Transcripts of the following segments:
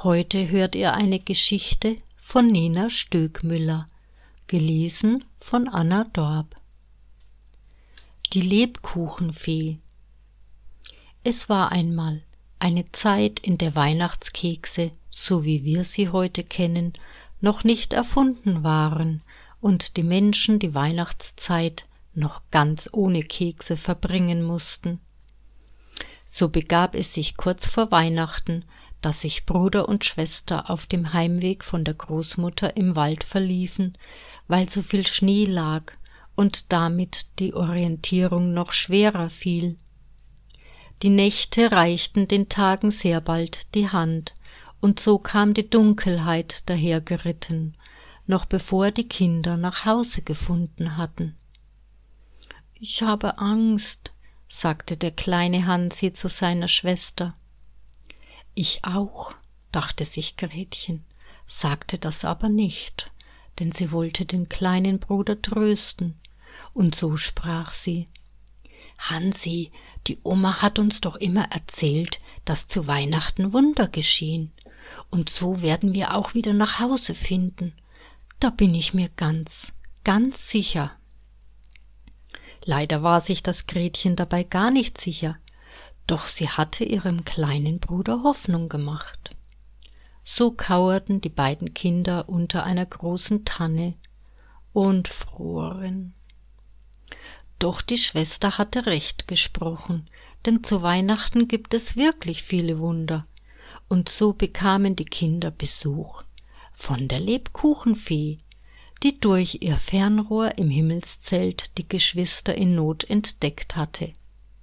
Heute hört ihr eine Geschichte von Nina Stöckmüller, gelesen von Anna Dorb. Die Lebkuchenfee. Es war einmal eine Zeit, in der Weihnachtskekse, so wie wir sie heute kennen, noch nicht erfunden waren und die Menschen die Weihnachtszeit noch ganz ohne Kekse verbringen mussten. So begab es sich kurz vor Weihnachten, dass sich Bruder und Schwester auf dem Heimweg von der Großmutter im Wald verliefen, weil so viel Schnee lag und damit die Orientierung noch schwerer fiel. Die Nächte reichten den Tagen sehr bald die Hand, und so kam die Dunkelheit dahergeritten, noch bevor die Kinder nach Hause gefunden hatten. »Ich habe Angst«, sagte der kleine Hansi zu seiner Schwester. »Ich auch«, dachte sich Gretchen, sagte das aber nicht, denn sie wollte den kleinen Bruder trösten, und so sprach sie: »Hansi, die Oma hat uns doch immer erzählt, dass zu Weihnachten Wunder geschehen, und so werden wir auch wieder nach Hause finden. Da bin ich mir ganz sicher.« Leider war sich das Gretchen dabei gar nicht sicher, doch sie hatte ihrem kleinen Bruder Hoffnung gemacht. So kauerten die beiden Kinder unter einer großen Tanne und froren. Doch die Schwester hatte recht gesprochen, denn zu Weihnachten gibt es wirklich viele Wunder, und so bekamen die Kinder Besuch von der Lebkuchenfee, die durch ihr Fernrohr im Himmelszelt die Geschwister in Not entdeckt hatte.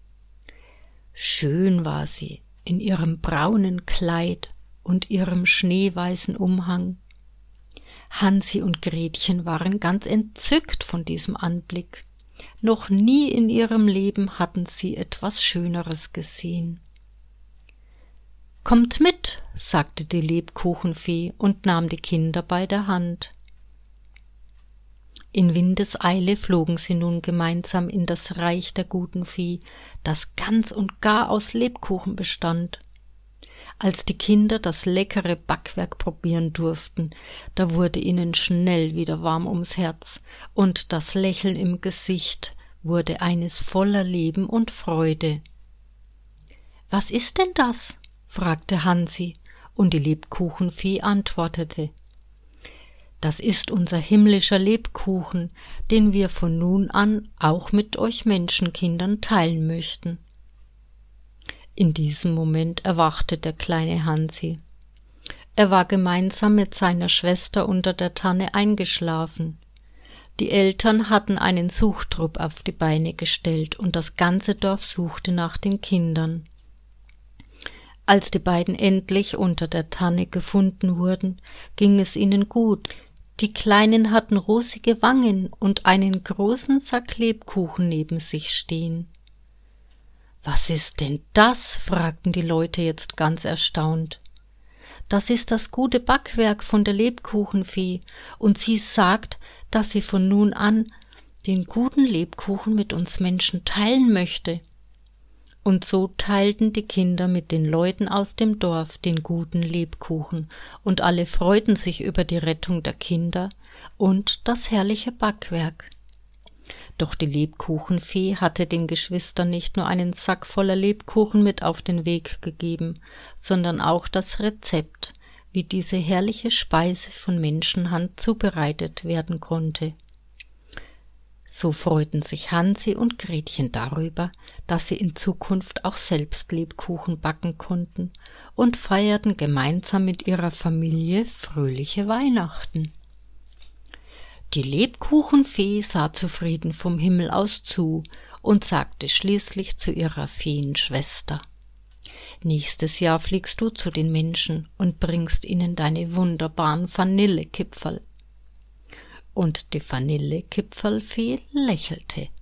Schön war sie in ihrem braunen Kleid und ihrem schneeweißen Umhang. Hansi und Gretchen waren ganz entzückt von diesem Anblick. Noch nie in ihrem Leben hatten sie etwas Schöneres gesehen. »Kommt mit«, sagte die Lebkuchenfee und nahm die Kinder bei der Hand. In Windeseile flogen sie nun gemeinsam in das Reich der guten Fee, das ganz und gar aus Lebkuchen bestand. Als die Kinder das leckere Backwerk probieren durften, da wurde ihnen schnell wieder warm ums Herz, und das Lächeln im Gesicht wurde eines voller Leben und Freude. »Was ist denn das?« fragte Hansi, und die Lebkuchenfee antwortete: »Das ist unser himmlischer Lebkuchen, den wir von nun an auch mit euch Menschenkindern teilen möchten.« In diesem Moment erwachte der kleine Hansi. Er war gemeinsam mit seiner Schwester unter der Tanne eingeschlafen. Die Eltern hatten einen Suchtrupp auf die Beine gestellt, und das ganze Dorf suchte nach den Kindern. Als die beiden endlich unter der Tanne gefunden wurden, ging es ihnen gut. Die Kleinen hatten rosige Wangen und einen großen Sack Lebkuchen neben sich stehen. »Was ist denn das?« fragten die Leute jetzt ganz erstaunt. »Das ist das gute Backwerk von der Lebkuchenfee, und sie sagt, dass sie von nun an den guten Lebkuchen mit uns Menschen teilen möchte.« Und so teilten die Kinder mit den Leuten aus dem Dorf den guten Lebkuchen, und alle freuten sich über die Rettung der Kinder und das herrliche Backwerk. Doch die Lebkuchenfee hatte den Geschwistern nicht nur einen Sack voller Lebkuchen mit auf den Weg gegeben, sondern auch das Rezept, wie diese herrliche Speise von Menschenhand zubereitet werden konnte. So freuten sich Hansi und Gretchen darüber, dass sie in Zukunft auch selbst Lebkuchen backen konnten, und feierten gemeinsam mit ihrer Familie fröhliche Weihnachten. Die Lebkuchenfee sah zufrieden vom Himmel aus zu und sagte schließlich zu ihrer Feenschwester: »Nächstes Jahr fliegst du zu den Menschen und bringst ihnen deine wunderbaren Vanillekipferl.« Und die Vanillekipferlfee lächelte.